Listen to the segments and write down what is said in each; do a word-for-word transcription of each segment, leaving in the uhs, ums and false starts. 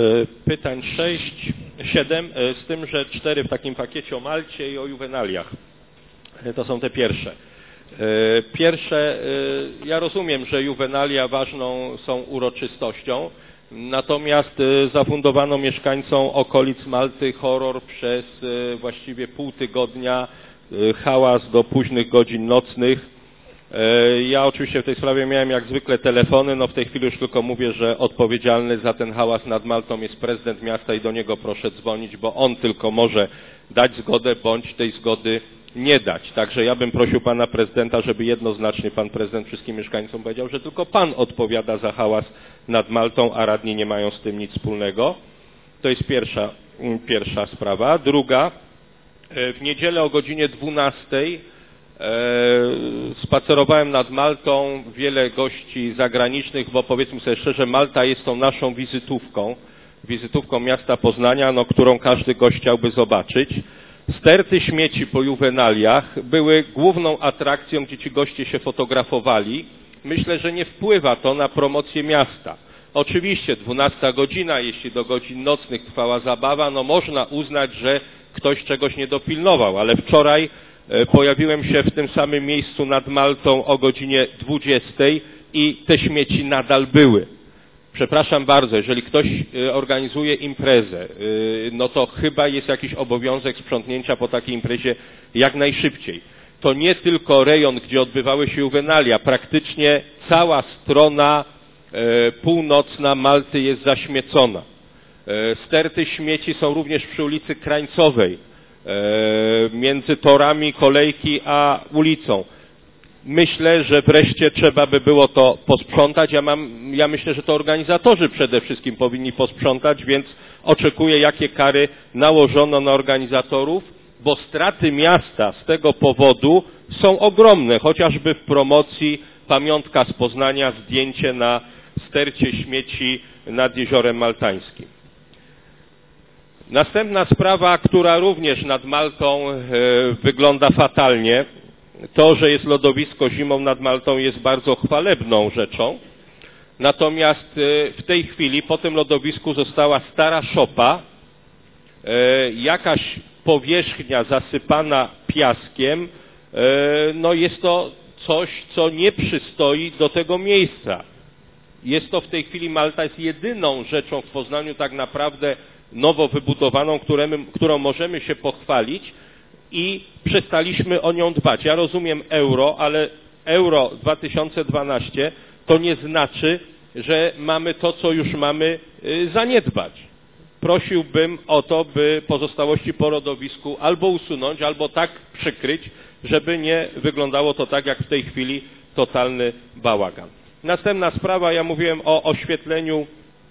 Pytań sześć, siedem, z tym, że cztery w takim pakiecie o Malcie i o juwenaliach. To są te pierwsze. Pierwsze, ja rozumiem, że juwenalia ważną są uroczystością, natomiast zafundowano mieszkańcom okolic Malty horror przez właściwie pół tygodnia, hałas do późnych godzin nocnych. Ja oczywiście w tej sprawie miałem jak zwykle telefony, no w tej chwili już tylko mówię, że odpowiedzialny za ten hałas nad Maltą jest prezydent miasta i do niego proszę dzwonić, bo on tylko może dać zgodę bądź tej zgody nie dać. Także ja bym prosił pana prezydenta, żeby jednoznacznie pan prezydent wszystkim mieszkańcom powiedział, że tylko pan odpowiada za hałas nad Maltą, a radni nie mają z tym nic wspólnego. To jest pierwsza, pierwsza sprawa. Druga, w niedzielę o godzinie dwunastej spacerowałem nad Maltą, wiele gości zagranicznych, bo powiedzmy sobie szczerze, Malta jest tą naszą wizytówką, wizytówką miasta Poznania, no, którą każdy gość chciałby zobaczyć. Sterty śmieci po juwenaliach były główną atrakcją, gdzie ci goście się fotografowali. Myślę, że nie wpływa to na promocję miasta. Oczywiście dwunasta godzina, jeśli do godzin nocnych trwała zabawa, no można uznać, że ktoś czegoś nie dopilnował, ale wczoraj pojawiłem się w tym samym miejscu nad Maltą o godzinie dwudziestej i te śmieci nadal były. Przepraszam bardzo, jeżeli ktoś organizuje imprezę, no to chyba jest jakiś obowiązek sprzątnięcia po takiej imprezie jak najszybciej. To nie tylko rejon, gdzie odbywały się juwenalia, praktycznie cała strona północna Malty jest zaśmiecona. Sterty śmieci są również przy ulicy Krańcowej, między torami kolejki a ulicą. Myślę, że wreszcie trzeba by było to posprzątać. Ja, mam, ja myślę, że to organizatorzy przede wszystkim powinni posprzątać, więc oczekuję, jakie kary nałożono na organizatorów, bo straty miasta z tego powodu są ogromne, chociażby w promocji pamiątka z Poznania, zdjęcie na stercie śmieci nad Jeziorem Maltańskim. Następna sprawa, która również nad Maltą e, wygląda fatalnie, to, że jest lodowisko zimą nad Maltą jest bardzo chwalebną rzeczą. Natomiast e, w tej chwili po tym lodowisku została stara szopa, e, jakaś powierzchnia zasypana piaskiem, e, no jest to coś, co nie przystoi do tego miejsca. Jest to w tej chwili, Malta jest jedyną rzeczą w Poznaniu tak naprawdę nowo wybudowaną, którym, którą możemy się pochwalić i przestaliśmy o nią dbać. Ja rozumiem euro, ale euro dwa tysiące dwanaście to nie znaczy, że mamy to, co już mamy, zaniedbać. Prosiłbym o to, by pozostałości po lodowisku albo usunąć, albo tak przykryć, żeby nie wyglądało to tak, jak w tej chwili totalny bałagan. Następna sprawa, ja mówiłem o oświetleniu,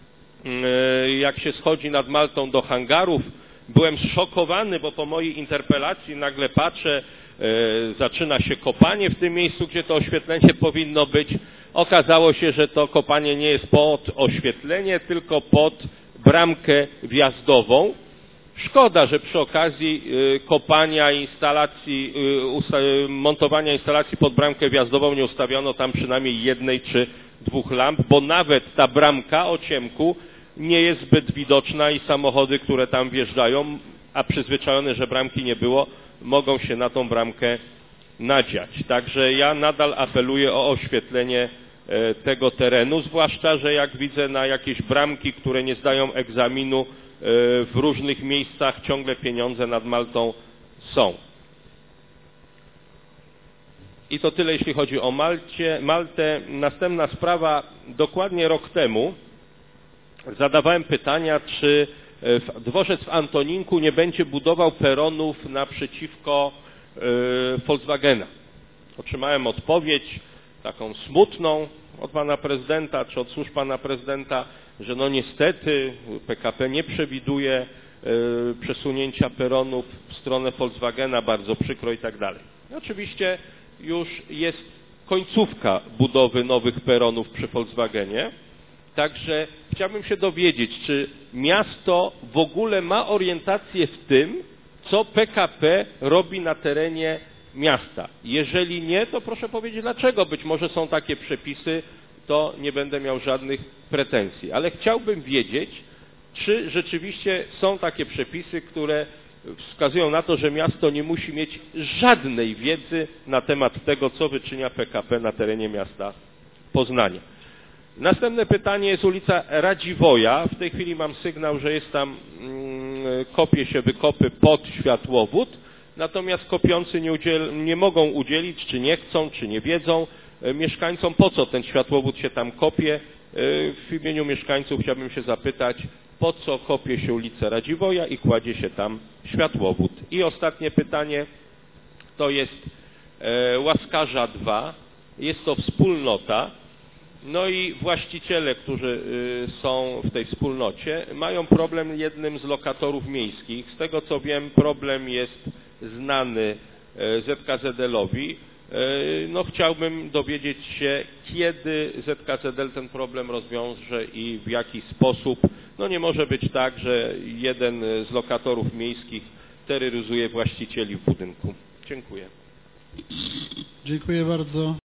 jak się schodzi nad Maltą do hangarów. Byłem zszokowany, bo po mojej interpelacji nagle patrzę, zaczyna się kopanie w tym miejscu, gdzie to oświetlenie powinno być. Okazało się, że to kopanie nie jest pod oświetlenie, tylko pod bramkę wjazdową. Szkoda, że przy okazji kopania instalacji, montowania instalacji pod bramkę wjazdową nie ustawiono tam przynajmniej jednej czy dwóch lamp, bo nawet ta bramka o ciemku nie jest zbyt widoczna i samochody, które tam wjeżdżają, a przyzwyczajone, że bramki nie było, mogą się na tą bramkę nadziać. Także ja nadal apeluję o oświetlenie tego terenu, zwłaszcza, że jak widzę na jakieś bramki, które nie zdają egzaminu, w różnych miejscach ciągle pieniądze nad Maltą są. I to tyle, jeśli chodzi o Malcie, Maltę. Następna sprawa, dokładnie rok temu zadawałem pytania, czy dworzec w Antoninku nie będzie budował peronów naprzeciwko Volkswagena. Otrzymałem odpowiedź taką smutną od pana prezydenta, czy od służb pana prezydenta, że no niestety P K P nie przewiduje przesunięcia peronów w stronę Volkswagena, bardzo przykro i tak dalej. Oczywiście już jest końcówka budowy nowych peronów przy Volkswagenie, także chciałbym się dowiedzieć, czy miasto w ogóle ma orientację w tym, co P K P robi na terenie miasta. Jeżeli nie, to proszę powiedzieć dlaczego. Być może są takie przepisy, to nie będę miał żadnych pretensji. Ale chciałbym wiedzieć, Czy rzeczywiście są takie przepisy, które wskazują na to, że miasto nie musi mieć żadnej wiedzy na temat tego, co wyczynia P K P na terenie miasta Poznania. Następne pytanie jest ulica Radziwoja. W tej chwili mam sygnał, że jest tam, mm, kopie się wykopy pod światłowód, natomiast kopiący nie, udziel, nie mogą udzielić, czy nie chcą, czy nie wiedzą mieszkańcom, po co ten światłowód się tam kopie. W imieniu mieszkańców chciałbym się zapytać, po co kopie się ulicę Radziwoja i kładzie się tam światłowód. I ostatnie pytanie to jest e, Łaskarza dwa, jest to wspólnota, no i właściciele, którzy y, są w tej wspólnocie, mają problem jednym z lokatorów miejskich. Z tego co wiem, problem jest znany y, Z K Z L-owi. Y, no chciałbym dowiedzieć się, kiedy Z K Z L ten problem rozwiąże i w jaki sposób. No nie może być tak, że jeden z lokatorów miejskich terroryzuje właścicieli w budynku. Dziękuję. Dziękuję bardzo.